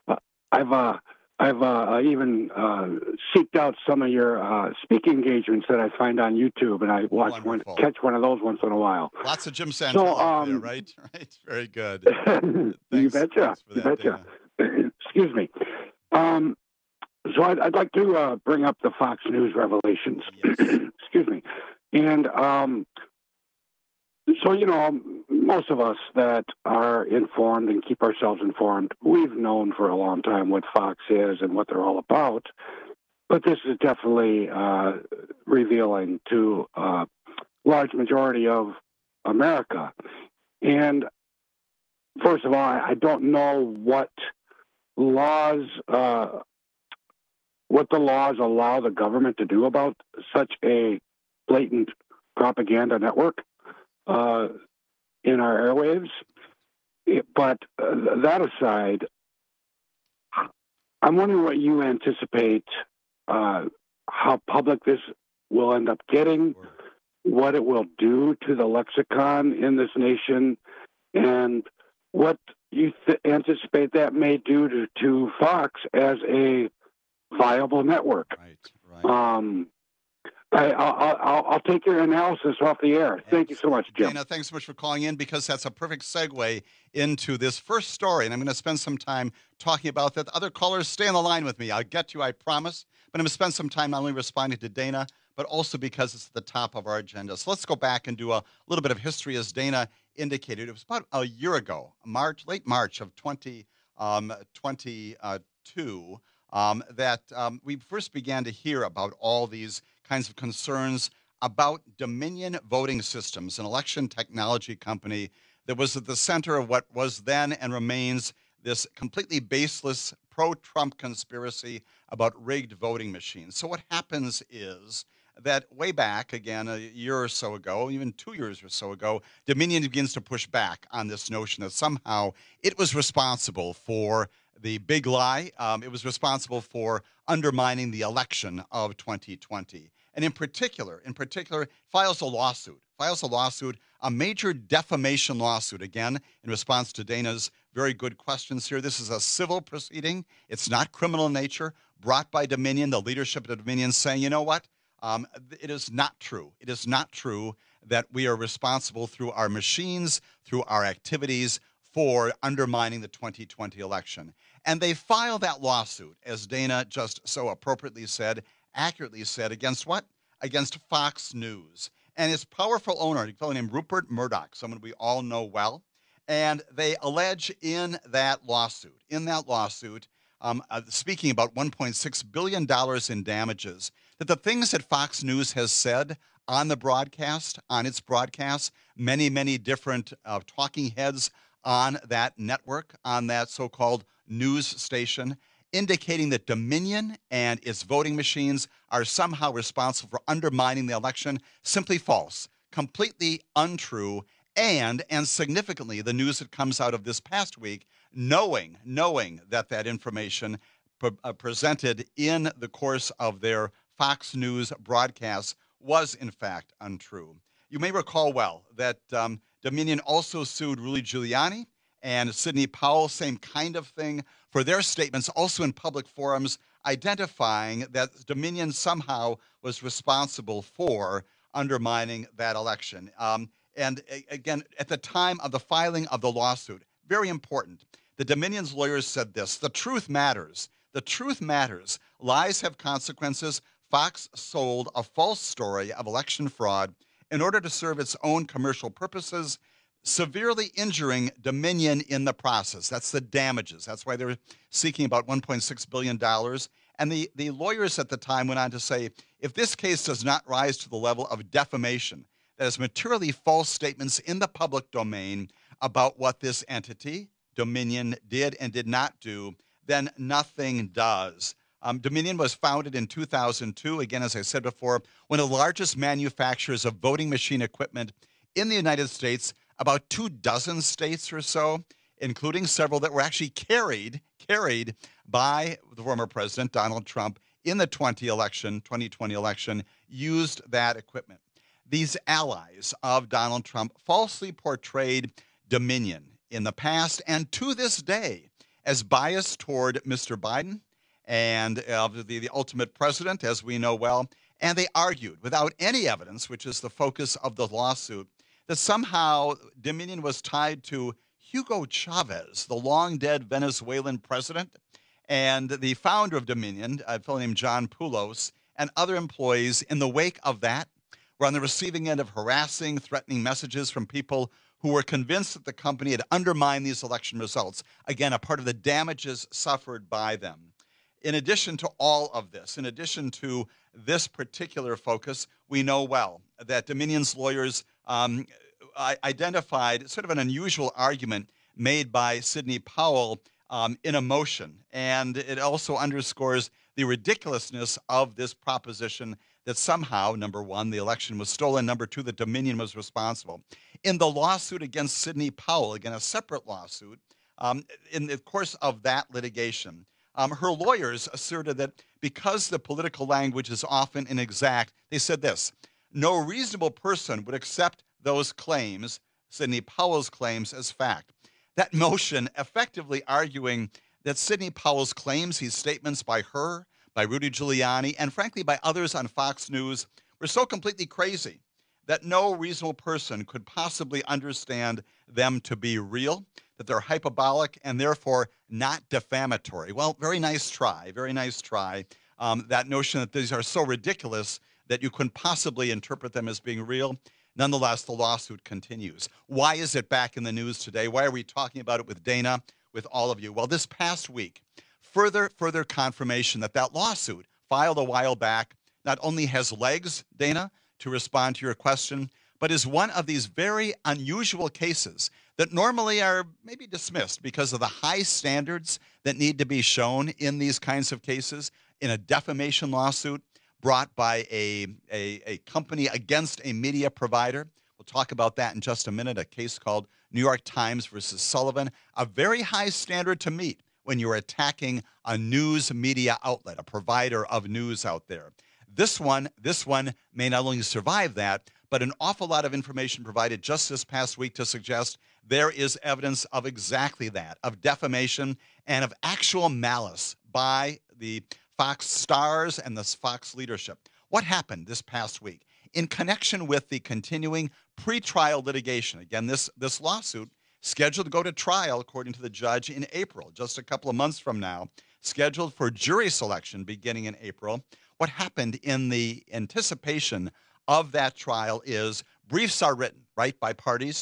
even seeked out some of your speaking engagements that I find on YouTube, and I catch one of those once in a while. Lots of Jim Santel there, right? Right. Very good. You betcha. You betcha. Excuse me. So I'd like to bring up the Fox News revelations. Excuse me. And so, most of us that are informed and keep ourselves informed, we've known for a long time what Fox is and what they're all about. But this is definitely revealing to a large majority of America. And first of all, I don't know what the laws allow the government to do about such a blatant propaganda network in our airwaves. But that aside, I'm wondering what you anticipate, how public this will end up getting, what it will do to the lexicon in this nation, and what you anticipate that may do to Fox as a viable network. Right. I'll take your analysis off the air. Thank you so much, Jim. Dana, thanks so much for calling in, because that's a perfect segue into this first story, and I'm going to spend some time talking about that. The other callers, stay on the line with me. I'll get to you, I promise. But I'm going to spend some time not only responding to Dana, but also because it's at the top of our agenda. So let's go back and do a little bit of history. As Dana indicated, it was about a year ago, late March of 2022, that we first began to hear about all these kinds of concerns about Dominion Voting Systems, an election technology company that was at the center of what was then and remains this completely baseless pro-Trump conspiracy about rigged voting machines. So what happens is that way back, again, a year or so ago, even 2 years or so ago, Dominion begins to push back on this notion that somehow it was responsible for the big lie. It was responsible for undermining the election of 2020. And in particular, files a lawsuit, a major defamation lawsuit, again, in response to Dana's very good questions here. This is a civil proceeding. It's not criminal in nature, brought by Dominion, the leadership of Dominion, saying, you know what? It is not true. It is not true that we are responsible through our machines, through our activities, for undermining the 2020 election. And they filed that lawsuit, as Dana just so appropriately said, accurately said, against what? Against Fox News. And its powerful owner, a fellow named Rupert Murdoch, someone we all know well. And they allege in that lawsuit, speaking about $1.6 billion in damages, that the things that Fox News has said on its broadcast, many, many different talking heads on that network, on that so-called news station, indicating that Dominion and its voting machines are somehow responsible for undermining the election, simply false, completely untrue, and significantly, the news that comes out of this past week, knowing that information presented in the course of their Fox News broadcasts was in fact untrue. You may recall well that Dominion also sued Rudy Giuliani and Sidney Powell, same kind of thing, for their statements also in public forums identifying that Dominion somehow was responsible for undermining that election. And again, at the time of the filing of the lawsuit, very important, the Dominion's lawyers said this: the truth matters. The truth matters. Lies have consequences. Fox sold a false story of election fraud in order to serve its own commercial purposes, severely injuring Dominion in the process. That's the damages. That's why they're seeking about $1.6 billion. And the lawyers at the time went on to say, if this case does not rise to the level of defamation, that is materially false statements in the public domain about what this entity, Dominion, did and did not do, then nothing does. Dominion was founded in 2002, again, as I said before, one of the largest manufacturers of voting machine equipment in the United States, about 24 states or so, including several that were actually carried carried by the former president, Donald Trump, in the 2020 election, used that equipment. These allies of Donald Trump falsely portrayed Dominion in the past and to this day as biased toward Mr. Biden and the ultimate president, as we know well. And they argued, without any evidence, which is the focus of the lawsuit, that somehow Dominion was tied to Hugo Chavez, the long-dead Venezuelan president, and the founder of Dominion, a fellow named John Poulos, and other employees in the wake of that were on the receiving end of harassing, threatening messages from people who were convinced that the company had undermined these election results. Again, a part of the damages suffered by them. In addition to all of this, in addition to this particular focus, we know well that Dominion's lawyers identified sort of an unusual argument made by Sidney Powell in a motion. And it also underscores the ridiculousness of this proposition that somehow, number one, the election was stolen, number two, that Dominion was responsible. In the lawsuit against Sidney Powell, again, a separate lawsuit, in the course of that litigation, her lawyers asserted that because the political language is often inexact, they said this: no reasonable person would accept those claims, Sidney Powell's claims, as fact. That motion effectively arguing that Sidney Powell's claims, his statements by her, by Rudy Giuliani, and frankly by others on Fox News were so completely crazy that no reasonable person could possibly understand them to be real, that they're hyperbolic and therefore not defamatory. Well, very nice try, very nice try. That notion that these are so ridiculous that you couldn't possibly interpret them as being real. Nonetheless, the lawsuit continues. Why is it back in the news today? Why are we talking about it with Dana, with all of you? Well, this past week, further confirmation that that lawsuit filed a while back not only has legs, Dana, to respond to your question, but is one of these very unusual cases that normally are maybe dismissed because of the high standards that need to be shown in these kinds of cases. In a defamation lawsuit brought by a company against a media provider. We'll talk about that in just a minute, a case called New York Times versus Sullivan, a very high standard to meet when you're attacking a news media outlet, a provider of news out there. This one may not only survive that, but an awful lot of information provided just this past week to suggest there is evidence of exactly that, of defamation and of actual malice by the Fox stars and the Fox leadership. What happened this past week? In connection with the continuing pretrial litigation, again, this lawsuit scheduled to go to trial, according to the judge, in April, just a couple of months from now, scheduled for jury selection beginning in April. What happened in the anticipation of that trial is briefs are written, right, by parties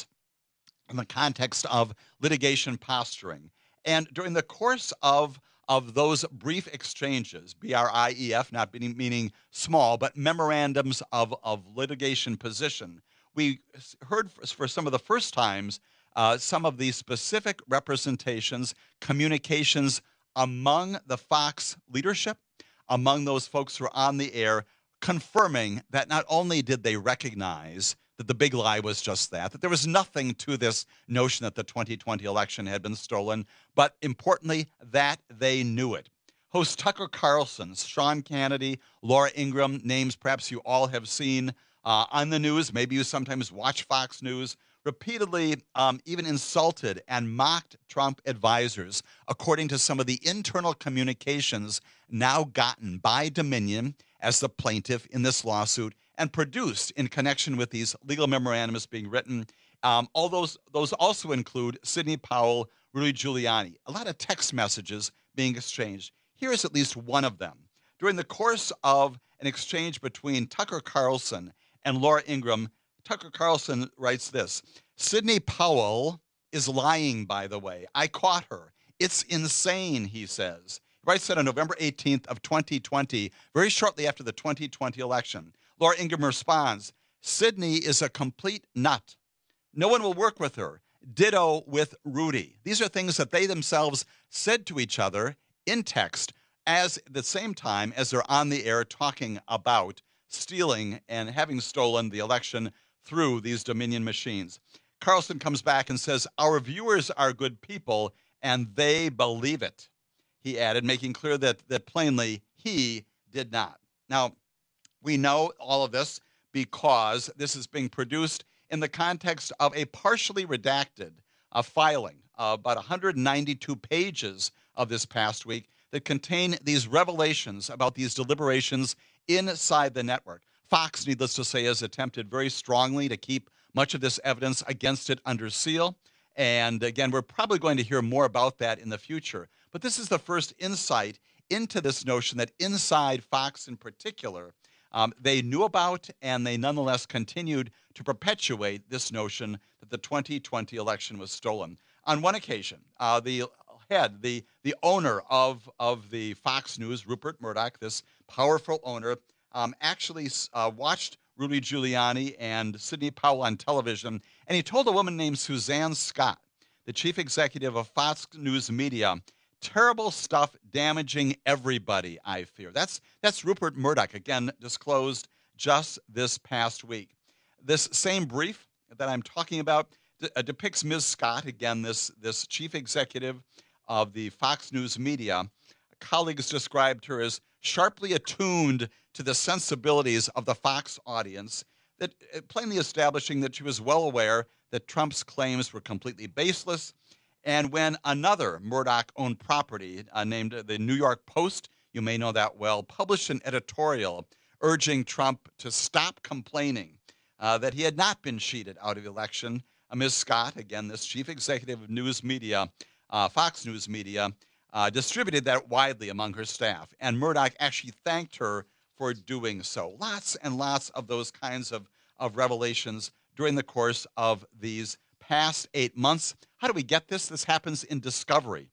in the context of litigation posturing. And during the course of those brief exchanges, BRIEF, not meaning small, but memorandums of litigation position, we heard for some of the first times some of the specific representations, communications among the Fox leadership, among those folks who are on the air, confirming that not only did they recognize that the big lie was just that there was nothing to this notion that the 2020 election had been stolen, but importantly, that they knew it. Host Tucker Carlson, Sean Kennedy, Laura Ingraham, names perhaps you all have seen on the news, maybe you sometimes watch Fox News, repeatedly even insulted and mocked Trump advisors, according to some of the internal communications now gotten by Dominion as the plaintiff in this lawsuit and produced in connection with these legal memorandums being written. All those also include Sidney Powell, Rudy Giuliani, a lot of text messages being exchanged. Here is at least one of them. During the course of an exchange between Tucker Carlson and Laura Ingraham, Tucker Carlson writes this: Sidney Powell is lying, by the way. I caught her. It's insane, he says. He writes that on November 18th of 2020, very shortly after the 2020 election. Laura Ingraham responds, Sidney is a complete nut. No one will work with her. Ditto with Rudy. These are things that they themselves said to each other in text at the same time as they're on the air talking about stealing and having stolen the election through these Dominion machines. Carlson comes back and says, our viewers are good people and they believe it. he added, making clear that plainly he did not. Now, we know all of this because this is being produced in the context of a partially redacted filing, about 192 pages of this past week, that contain these revelations about these deliberations inside the network. Fox, needless to say, has attempted very strongly to keep much of this evidence against it under seal. And again, we're probably going to hear more about that in the future. But this is the first insight into this notion that inside Fox in particular, they knew about, and they nonetheless continued to perpetuate this notion that the 2020 election was stolen. On one occasion, the owner of the Fox News, Rupert Murdoch, this powerful owner, actually watched Rudy Giuliani and Sidney Powell on television, and he told a woman named Suzanne Scott, the chief executive of Fox News Media, terrible stuff damaging everybody, I fear. That's Rupert Murdoch, again, disclosed just this past week. This same brief that I'm talking about depicts Ms. Scott, again, this chief executive of the Fox News Media. Colleagues described her as sharply attuned to the sensibilities of the Fox audience, that plainly establishing that she was well aware that Trump's claims were completely baseless. And when another Murdoch-owned property named the New York Post, you may know that well, published an editorial urging Trump to stop complaining that he had not been cheated out of the election, Ms. Scott, again, this chief executive of news media, Fox News Media, distributed that widely among her staff. And Murdoch actually thanked her for doing so. Lots and lots of those kinds of revelations during the course of these past 8 months. How do we get this? This happens in discovery.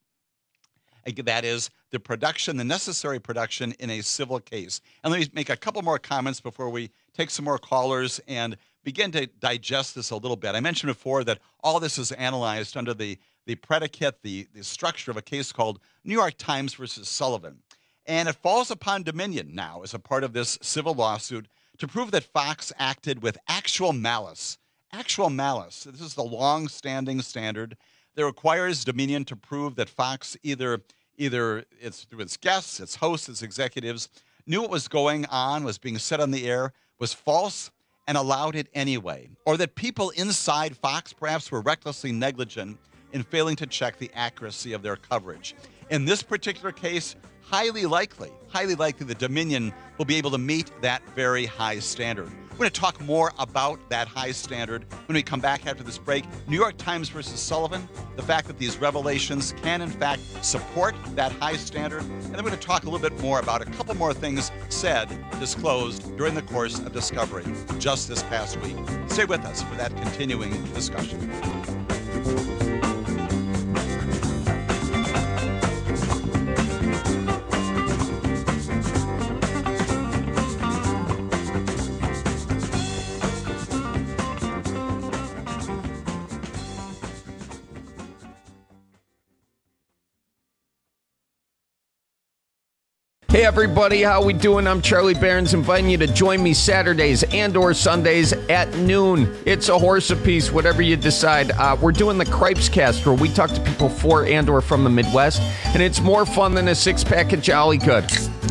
That is the production, the necessary production in a civil case. And let me make a couple more comments before we take some more callers and begin to digest this a little bit. I mentioned before that all this is analyzed under the predicate, the structure of a case called New York Times versus Sullivan. And it falls upon Dominion now as a part of this civil lawsuit to prove that Fox acted with actual malice. Actual malice. This is the long-standing standard that requires Dominion to prove that Fox either it's through its guests, its hosts, its executives, knew what was going on, was being said on the air, was false, and allowed it anyway. Or that people inside Fox perhaps were recklessly negligent in failing to check the accuracy of their coverage. In this particular case, highly likely the Dominion will be able to meet that very high standard. We're going to talk more about that high standard when we come back after this break. New York Times versus Sullivan, the fact that these revelations can, in fact, support that high standard. And then we're going to talk a little bit more about a couple more things said, disclosed during the course of discovery just this past week. Stay with us for that continuing discussion. Hey everybody, how we doing? I'm Charlie Barons, inviting you to join me Saturdays and or Sundays at noon. It's a horse apiece, whatever you decide. We're doing the Cripes Cast, where we talk to people for and or from the Midwest, and it's more fun than a six-pack of Jolly Good.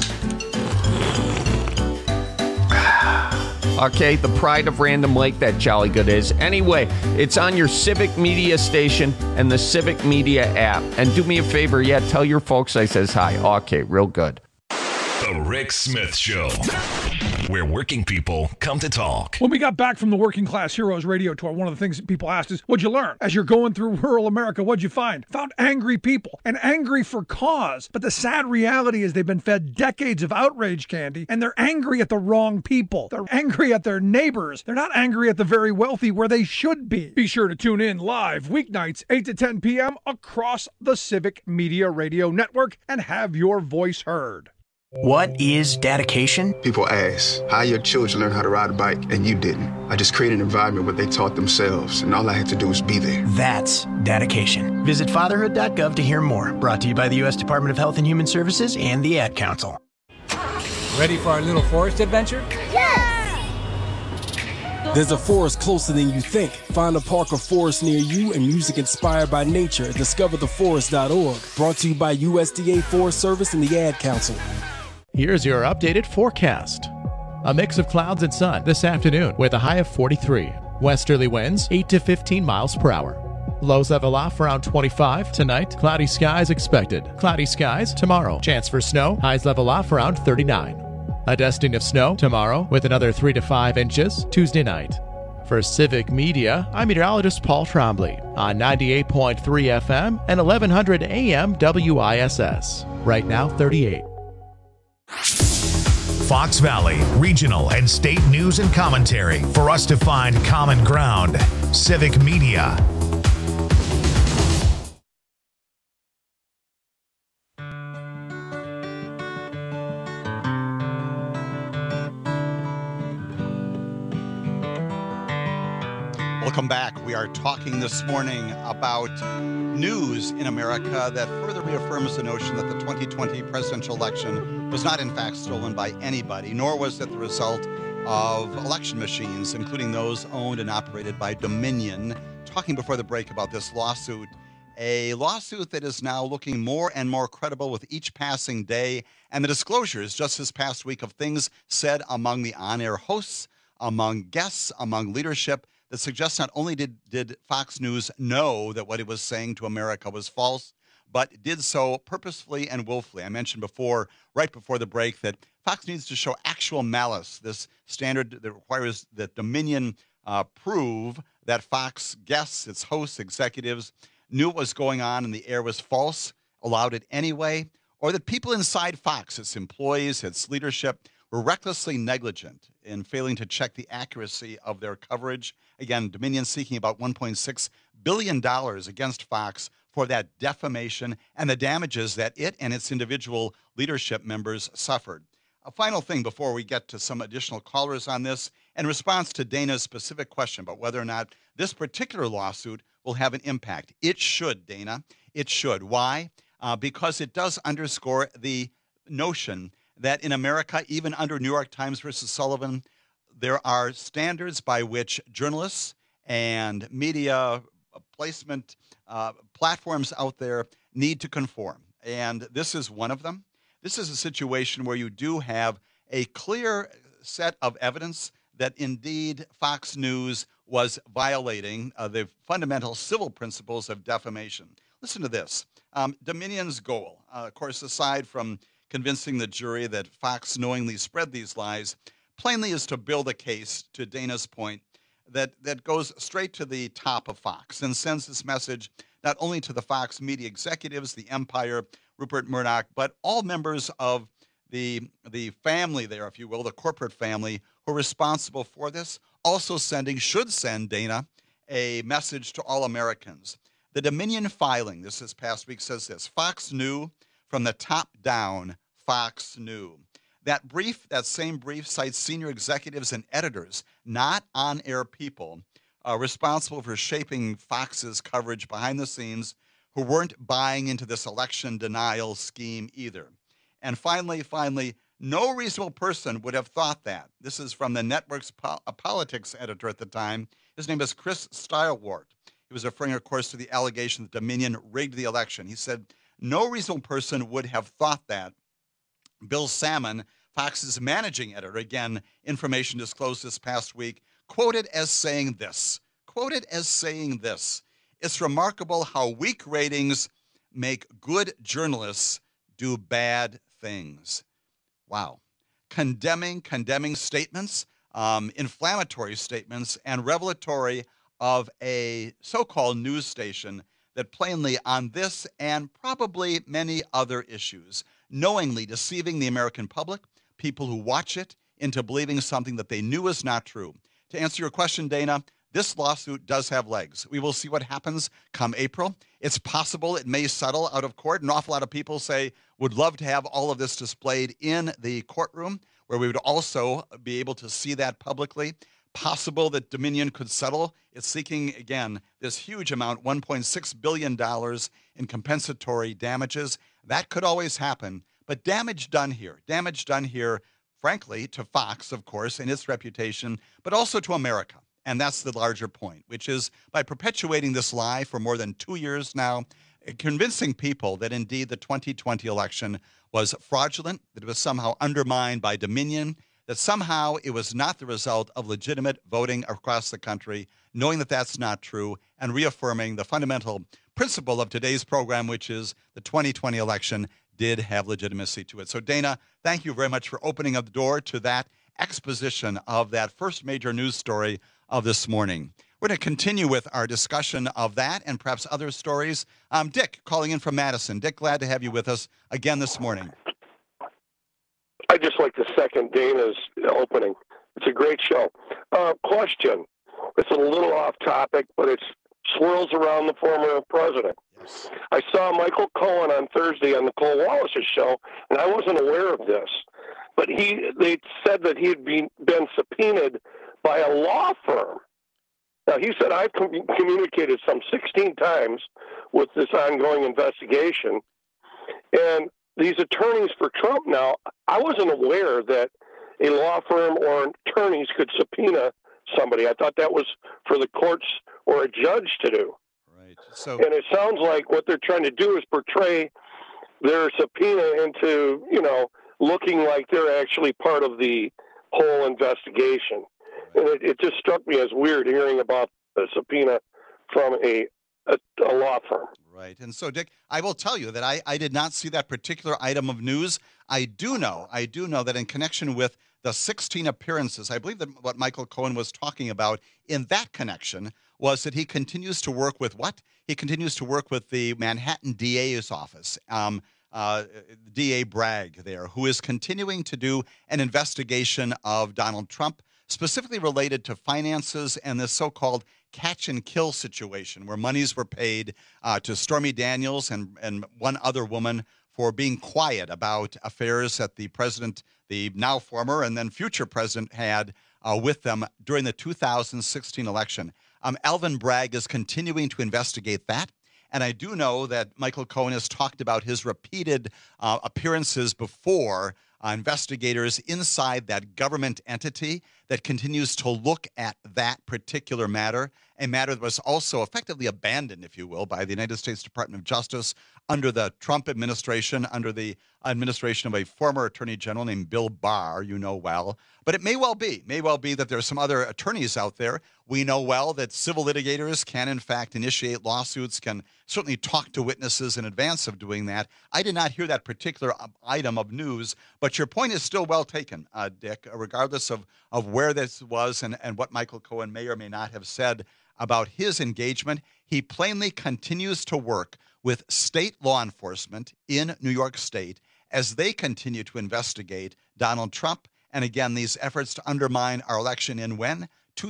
Okay, the pride of Random Lake, that Jolly Good is. Anyway, it's on your Civic Media station and the Civic Media app. And do me a favor, tell your folks I says hi. Okay, real good. The Rick Smith Show, where working people come to talk. When we got back from the Working Class Heroes radio tour, one of the things that people asked is, what'd you learn? As you're going through rural America, what'd you find? Found angry people, and angry for cause. But the sad reality is they've been fed decades of outrage candy, and they're angry at the wrong people. They're angry at their neighbors. They're not angry at the very wealthy where they should be. Be sure to tune in live weeknights 8 to 10 p.m. across the Civic Media Radio Network and have your voice heard. What is dedication? People ask, how your children learn how to ride a bike and you didn't? I just created an environment where they taught themselves, and all I had to do was be there. That's dedication. Visit fatherhood.gov to hear more. Brought to you by the U.S. Department of Health and Human Services and the Ad Council. Ready for our little forest adventure? Yes! There's a forest closer than you think. Find a park or forest near you and music inspired by nature at discovertheforest.org. Brought to you by USDA Forest Service and the Ad Council. Here's your updated forecast. A mix of clouds and sun this afternoon with a high of 43. Westerly winds 8 to 15 miles per hour. Lows level off around 25. Tonight, cloudy skies expected. Cloudy skies tomorrow. Chance for snow. Highs level off around 39. A dusting of snow tomorrow with another 3 to 5 inches Tuesday night. For Civic Media, I'm meteorologist Paul Trombley on 98.3 FM and 1100 AM WISS. Right now, 38. Fox Valley, regional and state news and commentary for us to find common ground. Civic Media. Welcome back. We are talking this morning about news in America that further reaffirms the notion that the 2020 presidential election was not in fact stolen by anybody, nor was it the result of election machines, including those owned and operated by Dominion. Talking before the break about this lawsuit, a lawsuit that is now looking more and more credible with each passing day, and the disclosures just this past week of things said among the on-air hosts, among guests, among leadership, that suggests not only did Fox News know that what it was saying to America was false, but did so purposefully and willfully. I mentioned before, right before the break, that Fox needs to show actual malice, this standard that requires that Dominion prove that Fox guests, its hosts, executives, knew what was going on and the air was false, allowed it anyway, or that people inside Fox, its employees, its leadership, were recklessly negligent in failing to check the accuracy of their coverage. Again, Dominion seeking about $1.6 billion against Fox for that defamation and the damages that it and its individual leadership members suffered. A final thing before we get to some additional callers on this, in response to Dana's specific question about whether or not this particular lawsuit will have an impact. It should, Dana. It should. Why? Because it does underscore the notion that in America, even under New York Times versus Sullivan, there are standards by which journalists and media placement platforms out there need to conform. And this is one of them. This is a situation where you do have a clear set of evidence that indeed Fox News was violating the fundamental civil principles of defamation. Listen to this. Dominion's goal, of course, aside from convincing the jury that Fox knowingly spread these lies, plainly is to build a case, to Dana's point, that goes straight to the top of Fox and sends this message not only to the Fox media executives, the empire, Rupert Murdoch, but all members of the family there, if you will, the corporate family who are responsible for this, also should send, Dana, a message to all Americans. The Dominion filing this past week says this: Fox knew from the top down. Fox knew. That same brief cites senior executives and editors, not on-air people, responsible for shaping Fox's coverage behind the scenes, who weren't buying into this election denial scheme either. And finally, no reasonable person would have thought that. This is from the network's politics editor at the time. His name is Chris Stylewart. He was referring, of course, to the allegation that Dominion rigged the election. He said, no reasonable person would have thought that. Bill Salmon, Fox's managing editor, again, information disclosed this past week, quoted as saying this, it's remarkable how weak ratings make good journalists do bad things. Wow. Condemning statements, inflammatory statements, and revelatory of a so-called news station that plainly on this and probably many other issues, knowingly deceiving the American public, people who watch it, into believing something that they knew is not true. To answer your question, Dana, this lawsuit does have legs. We will see what happens come April. It's possible it may settle out of court. An awful lot of people would love to have all of this displayed in the courtroom, where we would also be able to see that publicly. Possible that Dominion could settle. It's seeking, again, this huge amount, $1.6 billion in compensatory damages. That could always happen. But damage done here frankly, to Fox, of course, and its reputation, but also to America. And that's the larger point, which is by perpetuating this lie for more than 2 years now, convincing people that indeed the 2020 election was fraudulent, that it was somehow undermined by Dominion, that somehow it was not the result of legitimate voting across the country, knowing that that's not true, and reaffirming the fundamental principle of today's program, which is the 2020 election did have legitimacy to it. So, Dana, thank you very much for opening up the door to that exposition of that first major news story of this morning. We're going to continue with our discussion of that and perhaps other stories. Dick, calling in from Madison. Dick, glad to have you with us again this morning. I'd just like to second Dana's opening. It's a great show. Question. It's a little off topic, but it swirls around the former president. Yes. I saw Michael Cohen on Thursday on Nicole Wallace's show, and I wasn't aware of this. But they said that he had been subpoenaed by a law firm. Now, he said, I've communicated some 16 times with this ongoing investigation. And these attorneys for Trump now, I wasn't aware that a law firm or attorneys could subpoena somebody. I thought that was for the courts or a judge to do. Right. So, and it sounds like what they're trying to do is portray their subpoena into, looking like they're actually part of the whole investigation. And it just struck me as weird hearing about a subpoena from a law firm. Right. And so, Dick, I will tell you that I did not see that particular item of news. I do know that in connection with the 16 appearances, I believe that what Michael Cohen was talking about in that connection was that he continues to work with what? He continues to work with the Manhattan DA's office, DA Bragg there, who is continuing to do an investigation of Donald Trump, specifically related to finances and this so-called catch and kill situation where monies were paid to Stormy Daniels and one other woman for being quiet about affairs that the president, the now former and then future president, had with them during the 2016 election. Alvin Bragg is continuing to investigate that. And I do know that Michael Cohen has talked about his repeated appearances before investigators inside that government entity that continues to look at that particular matter, a matter that was also effectively abandoned, if you will, by the United States Department of Justice under the Trump administration, under the administration of a former attorney general named Bill Barr, you know well. But it may well be that there are some other attorneys out there. We know well that civil litigators can, in fact, initiate lawsuits, can certainly talk to witnesses in advance of doing that. I did not hear that particular item of news, but your point is still well taken, Dick, regardless of where this was and what Michael Cohen may or may not have said about his engagement. He plainly continues to work with state law enforcement in New York State as they continue to investigate Donald Trump. And again, these efforts to undermine our election in when?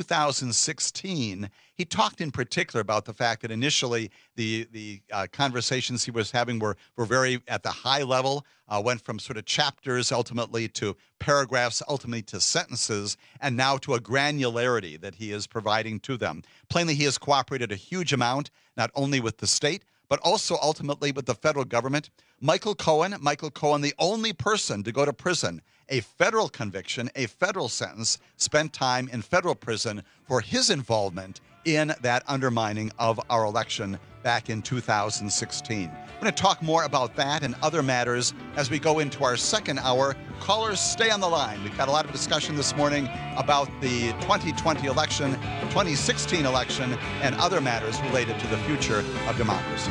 2016. He talked in particular about the fact that initially the conversations he was having were very at the high level, went from sort of chapters ultimately to paragraphs, ultimately to sentences, and now to a granularity that he is providing to them. Plainly, he has cooperated a huge amount, not only with the state, but also ultimately with the federal government. Michael Cohen, the only person to go to prison, a federal conviction, a federal sentence, spent time in federal prison for his involvement in that undermining of our election back in 2016. I'm going to talk more about that and other matters as we go into our second hour. Callers, stay on the line. We've got a lot of discussion this morning about the 2020 election, 2016 election, and other matters related to the future of democracy.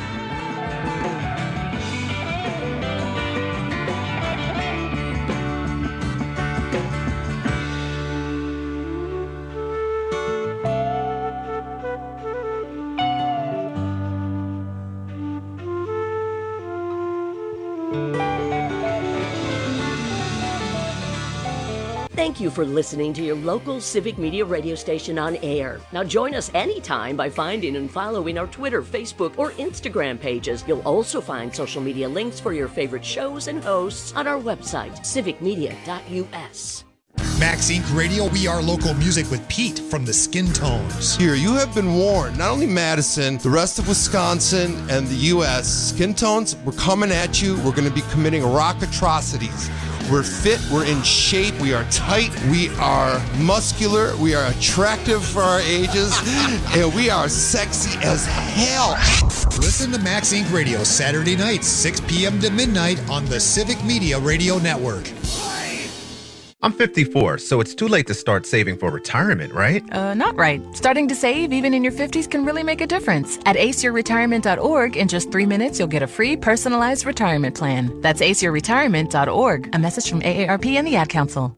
Thank you for listening to your local Civic Media radio station on air. Now join us anytime by finding and following our Twitter, Facebook, or Instagram pages. You'll also find social media links for your favorite shows and hosts on our website, civicmedia.us. Max Inc. Radio, we are local music with Pete from the Skin Tones. Here, you have been warned. Not only Madison, the rest of Wisconsin and the U.S. Skin Tones, we're coming at you. We're going to be committing rock atrocities. We're fit, we're in shape, we are tight, we are muscular, we are attractive for our ages, and we are sexy as hell. Listen to Max Inc. Radio Saturday nights, 6 p.m. to midnight on the Civic Media Radio Network. I'm 54, so it's too late to start saving for retirement, right? Not right. Starting to save even in your 50s can really make a difference. At aceyourretirement.org, in just 3 minutes, you'll get a free personalized retirement plan. That's aceyourretirement.org. A message from AARP and the Ad Council.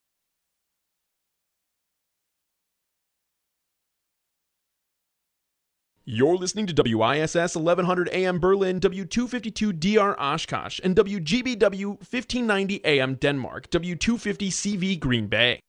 You're listening to WISS 1100 AM Berlin, W252 DR Oshkosh, and WGBW 1590 AM Denmark, W250 CV Green Bay.